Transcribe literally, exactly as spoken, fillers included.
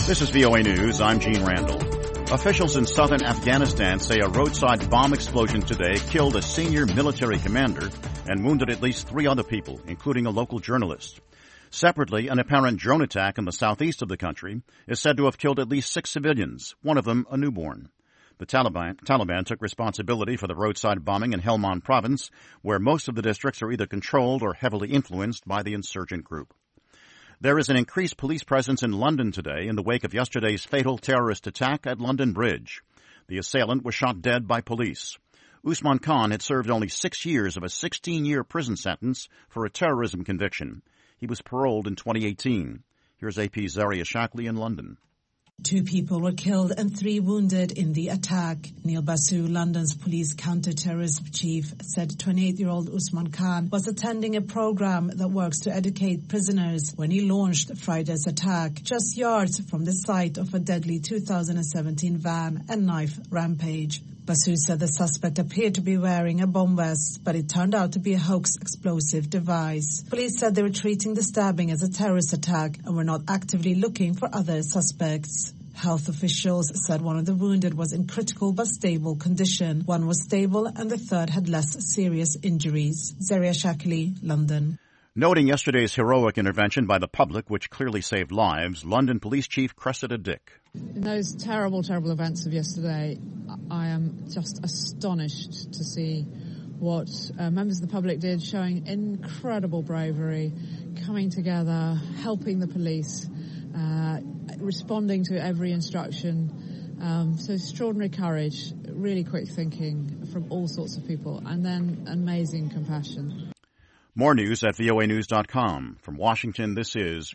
This is V O A News. I'm Gene Randall. Officials in southern Afghanistan say a roadside bomb explosion today killed a senior military commander and wounded at least three other people, including a local journalist. Separately, an apparent drone attack in the southeast of the country is said to have killed at least six civilians, one of them a newborn. The Taliban, Taliban took responsibility for the roadside bombing in Helmand province, where most of the districts are either controlled or heavily influenced by the insurgent group. There is an increased police presence in London today in the wake of yesterday's fatal terrorist attack at London Bridge. The assailant was shot dead by police. Usman Khan had served only six years of a sixteen-year prison sentence for a terrorism conviction. He was paroled in twenty eighteen. Here's A P's Zaria Shackley in London. Two people were killed and three wounded in the attack. Neil Basu, London's police counter-terrorism chief, said twenty-eight-year-old Usman Khan was attending a program that works to educate prisoners when he launched Friday's attack, just yards from the site of a deadly two thousand seventeen van and knife rampage. Basu said the suspect appeared to be wearing a bomb vest, but it turned out to be a hoax explosive device. Police said they were treating the stabbing as a terrorist attack and were not actively looking for other suspects. Health officials said one of the wounded was in critical but stable condition. One was stable and the third had less serious injuries. Zaria Shackley, London. Noting yesterday's heroic intervention by the public, which clearly saved lives, London Police Chief Cressida Dick. In those terrible, terrible events of yesterday, I am just astonished to see what uh, members of the public did, showing incredible bravery, coming together, helping the police, uh, responding to every instruction. Um, so extraordinary courage, really quick thinking from all sorts of people, and then amazing compassion. More news at V O A news dot com. From Washington, this is